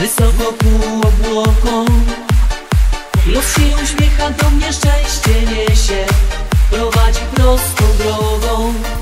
wysoko ku obłokom. Los się uśmiecha do mnie, szczęście niesie, prowadzi prostą drogą.